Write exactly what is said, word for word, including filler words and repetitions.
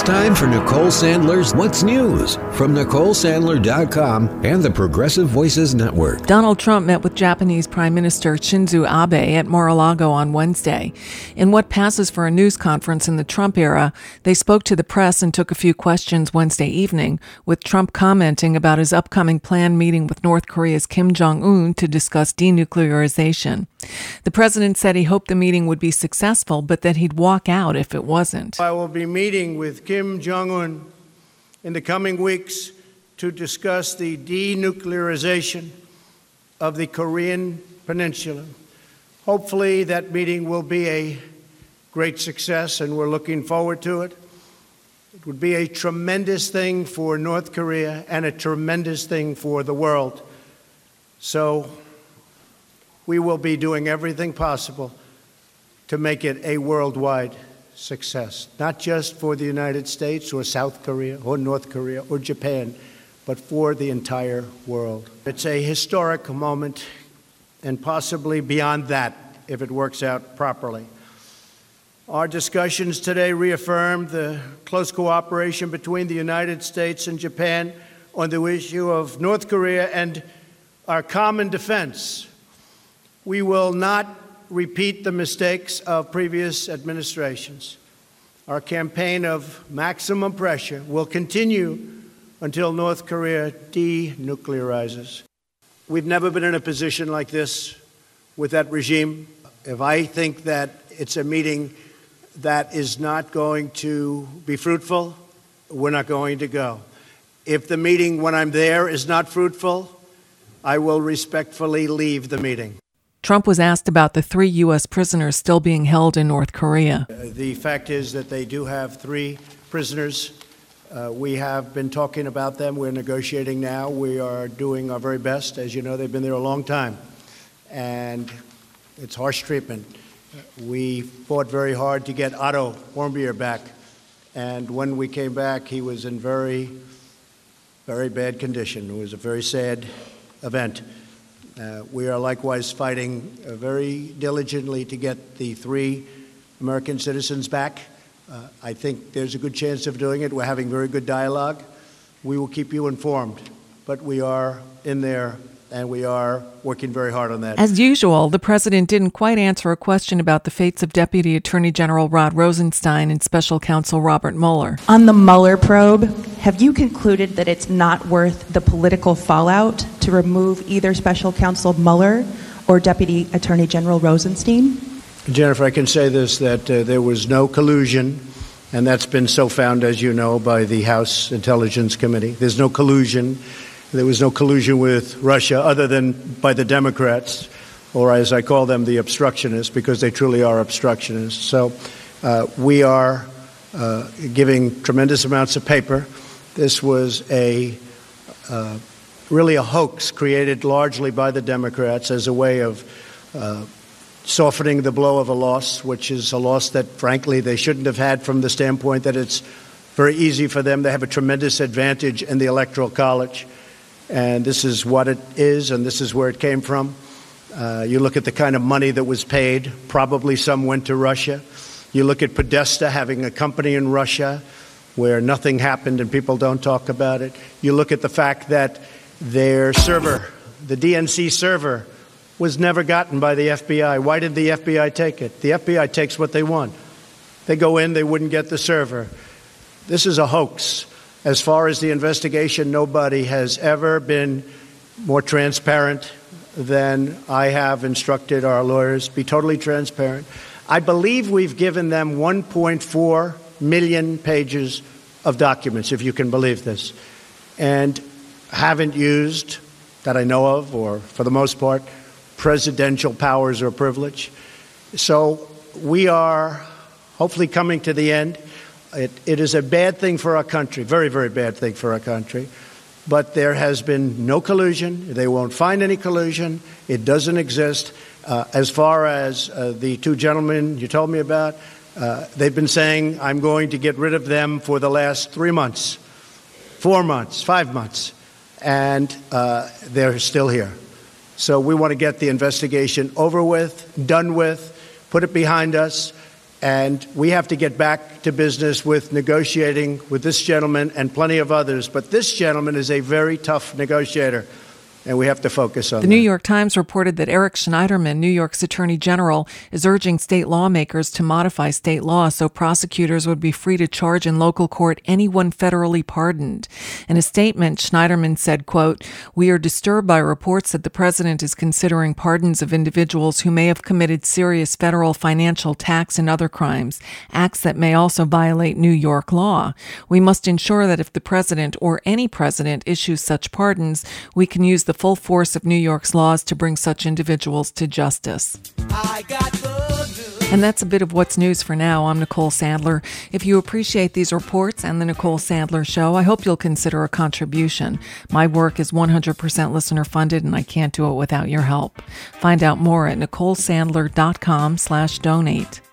time for Nicole Sandler's What's News from Nicole Sandler dot com and the Progressive Voices Network. Donald Trump met with Japanese Prime Minister Shinzo Abe at Mar-a-Lago on Wednesday. In what passes for a news conference in the Trump era, they spoke to the press and took a few questions Wednesday evening, with Trump commenting about his upcoming planned meeting with North Korea's Kim Jong-un to discuss denuclearization. The president said he hoped the meeting would be successful, but that he'd walk out if it wasn't. I will be meeting with Kim Jong-un in the coming weeks to discuss the denuclearization of the Korean Peninsula. Hopefully that meeting will be a great success, and we're looking forward to it. It would be a tremendous thing for North Korea and a tremendous thing for the world. So we will be doing everything possible to make it a worldwide success, not just for the United States or South Korea or North Korea or Japan, but for the entire world. It's a historic moment, and possibly beyond that if it works out properly. Our discussions today reaffirmed the close cooperation between the United States and Japan on the issue of North Korea and our common defense. We will not repeat the mistakes of previous administrations. Our campaign of maximum pressure will continue until North Korea denuclearizes. We've never been in a position like this with that regime. If I think that it's a meeting that is not going to be fruitful, we're not going to go. If the meeting, when I'm there, is not fruitful, I will respectfully leave the meeting. Trump was asked about the three U S prisoners still being held in North Korea. Uh, the fact is that they do have three prisoners. Uh, we have been talking about them. We're negotiating now. We are doing our very best. As you know, they've been there a long time, and it's harsh treatment. We fought very hard to get Otto Warmbier back, and when we came back, he was in very, very bad condition. It was a very sad event. Uh, we are likewise fighting uh, very diligently to get the three American citizens back. Uh, I think there's a good chance of doing it. We're having very good dialogue. We will keep you informed, but we are in there and we are working very hard on that. As usual, the president didn't quite answer a question about the fates of Deputy Attorney General Rod Rosenstein and Special Counsel Robert Mueller. On the Mueller probe, have you concluded that it's not worth the political fallout to remove either Special Counsel Mueller or Deputy Attorney General Rosenstein? Jennifer, I can say this, that uh, there was no collusion, and that's been so found, as you know, by the House Intelligence Committee. There's no collusion. There was no collusion with Russia other than by the Democrats, or as I call them, the obstructionists, because they truly are obstructionists. So uh, we are uh, giving tremendous amounts of paper. This was a uh, really a hoax created largely by the Democrats as a way of uh, softening the blow of a loss, which is a loss that, frankly, they shouldn't have had from the standpoint that it's very easy for them. They have a tremendous advantage in the Electoral College. And this is what it is, and this is where it came from. Uh, you look at the kind of money that was paid. Probably some went to Russia. You look at Podesta having a company in Russia where nothing happened and people don't talk about it. You look at the fact that their server, the D N C server, was never gotten by the F B I. Why did the F B I take it? The F B I takes what they want. They go in, they wouldn't get the server. This is a hoax. As far as the investigation, nobody has ever been more transparent than I have instructed our lawyers. Be totally transparent. I believe we've given them one point four million pages of documents, if you can believe this, and haven't used, that I know of, or for the most part, presidential powers or privilege. So we are hopefully coming to the end. It, it is a bad thing for our country, very, very bad thing for our country. But there has been no collusion. They won't find any collusion. It doesn't exist. Uh, as far as uh, the two gentlemen you told me about, uh, they've been saying, I'm going to get rid of them for the last three months, four months, five months, and uh, they're still here. So we want to get the investigation over with, done with, put it behind us, And we have to get back to business with negotiating with this gentleman and plenty of others. But this gentleman is a very tough negotiator, and we have to focus on that. The New York Times reported that Eric Schneiderman, New York's Attorney General, is urging state lawmakers to modify state law so prosecutors would be free to charge in local court anyone federally pardoned. In a statement, Schneiderman said, quote, "We are disturbed by reports that the president is considering pardons of individuals who may have committed serious federal financial, tax, and other crimes, acts that may also violate New York law. We must ensure that if the president or any president issues such pardons, we can use the full force of New York's laws to bring such individuals to justice." I got the and that's a bit of what's news for now. I'm Nicole Sandler. If you appreciate these reports and the Nicole Sandler Show, I hope you'll consider a contribution. My work is one hundred percent listener funded, and I can't do it without your help. Find out more at nicolesandler.com slash donate.